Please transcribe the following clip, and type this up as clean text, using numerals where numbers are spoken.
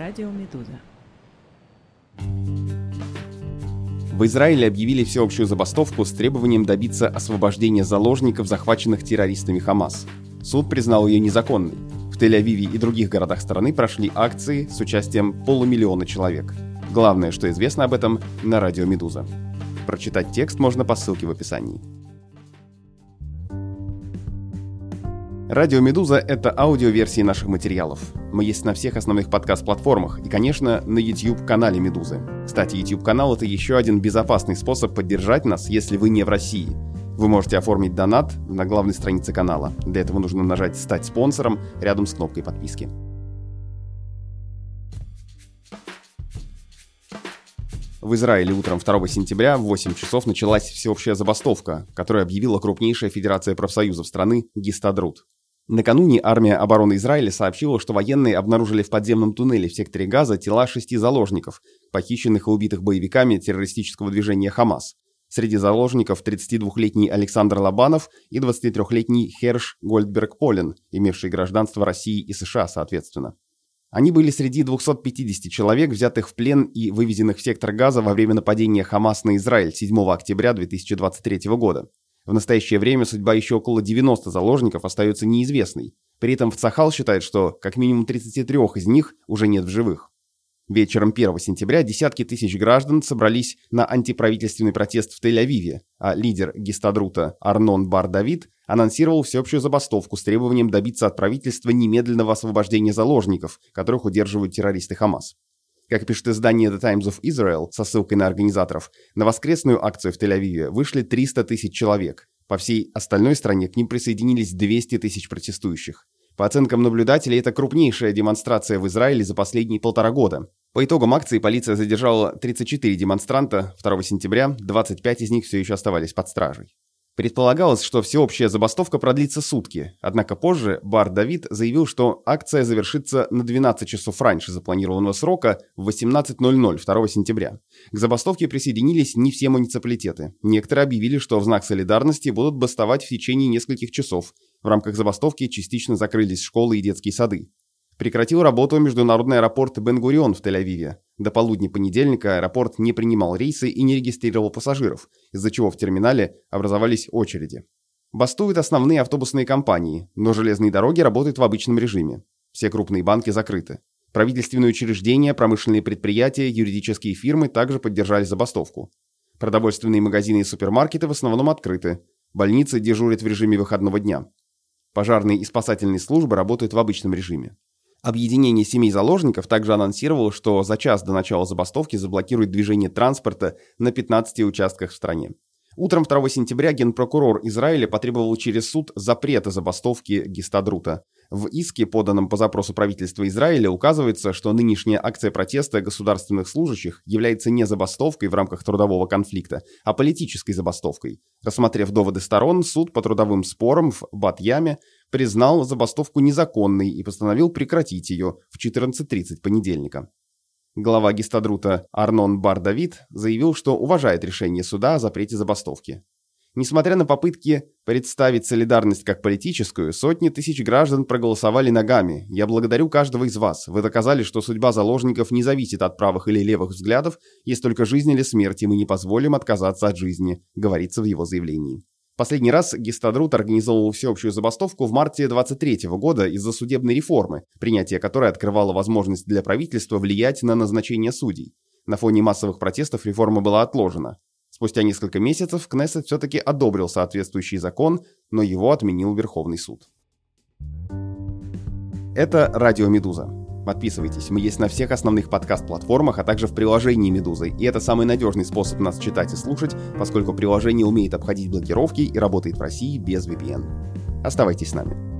Радио Медуза. В Израиле объявили всеобщую забастовку с требованием добиться освобождения заложников, захваченных террористами Хамас. Суд признал ее незаконной. В Тель-Авиве и других городах страны прошли акции с участием 500 000 человек. Главное, что известно об этом, на радио «Медуза». Прочитать текст можно по ссылке в описании. Радио «Медуза» — это аудиоверсии наших материалов. Мы есть на всех основных подкаст-платформах и, конечно, на YouTube-канале «Медузы». Кстати, YouTube-канал — это еще один безопасный способ поддержать нас, если вы не в России. Вы можете оформить донат на главной странице канала. Для этого нужно нажать «Стать спонсором» рядом с кнопкой подписки. В Израиле утром 2 сентября в 8 часов началась всеобщая забастовка, которую объявила крупнейшая федерация профсоюзов страны Гистадрут. Накануне армия обороны Израиля сообщила, что военные обнаружили в подземном туннеле в секторе Газа тела 6 заложников, похищенных и убитых боевиками террористического движения «Хамас». Среди заложников 32-летний Александр Лобанов и 23-летний Херш Гольдберг-Полен, имевший гражданство России и США соответственно. Они были среди 250 человек, взятых в плен и вывезенных в сектор Газа во время нападения Хамас на Израиль 7 октября 2023 года. В настоящее время судьба еще около 90 заложников остается неизвестной. При этом Цахал считает, что как минимум 33 из них уже нет в живых. Вечером 1 сентября десятки тысяч граждан собрались на антиправительственный протест в Тель-Авиве, а лидер Гистадрута Арнон Бар-Давид анонсировал всеобщую забастовку с требованием добиться от правительства немедленного освобождения заложников, которых удерживают террористы Хамас. Как пишет издание The Times of Israel со ссылкой на организаторов, на воскресную акцию в Тель-Авиве вышли 300 тысяч человек. По всей остальной стране к ним присоединились 200 тысяч протестующих. По оценкам наблюдателей, это крупнейшая демонстрация в Израиле за последние 1,5 года. По итогам акции полиция задержала 34 демонстранта 2 сентября, 25 из них все еще оставались под стражей. Предполагалось, что всеобщая забастовка продлится сутки, однако позже Бар-Давид заявил, что акция завершится на 12 часов раньше запланированного срока в 18:00 2 сентября. К забастовке присоединились не все муниципалитеты. Некоторые объявили, что в знак солидарности будут бастовать в течение нескольких часов. В рамках забастовки частично закрылись школы и детские сады. Прекратил работу международный аэропорт Бен-Гурион в Тель-Авиве. До полудня понедельника аэропорт не принимал рейсы и не регистрировал пассажиров, из-за чего в терминале образовались очереди. Бастуют основные автобусные компании, но железные дороги работают в обычном режиме. Все крупные банки закрыты. Правительственные учреждения, промышленные предприятия, юридические фирмы также поддержали забастовку. Продовольственные магазины и супермаркеты в основном открыты. Больницы дежурят в режиме выходного дня. Пожарные и спасательные службы работают в обычном режиме. Объединение семей заложников также анонсировало, что за час до начала забастовки заблокирует движение транспорта на 15 участках в стране. Утром 2 сентября генпрокурор Израиля потребовал через суд запрета забастовки Гистадрута. В иске, поданном по запросу правительства Израиля, указывается, что нынешняя акция протеста государственных служащих является не забастовкой в рамках трудового конфликта, а политической забастовкой. Рассмотрев доводы сторон, суд по трудовым спорам в Бат-Яме признал забастовку незаконной и постановил прекратить ее в 14:30 понедельника. Глава Гистадрута Арнон Бар-Давид заявил, что уважает решение суда о запрете забастовки. Несмотря на попытки представить солидарность как политическую, сотни тысяч граждан проголосовали ногами. Я благодарю каждого из вас. Вы доказали, что судьба заложников не зависит от правых или левых взглядов, есть только жизнь или смерть, и мы не позволим отказаться от жизни, говорится в его заявлении. Последний раз Гистадрут организовывал всеобщую забастовку в марте 2023 года из-за судебной реформы, принятие которой открывало возможность для правительства влиять на назначение судей. На фоне массовых протестов реформа была отложена. Спустя несколько месяцев Кнессет все-таки одобрил соответствующий закон, но его отменил Верховный суд. Это радио «Медуза». Подписывайтесь, мы есть на всех основных подкаст-платформах, а также в приложении «Медузы», и это самый надежный способ нас читать и слушать, поскольку приложение умеет обходить блокировки и работает в России без VPN. Оставайтесь с нами.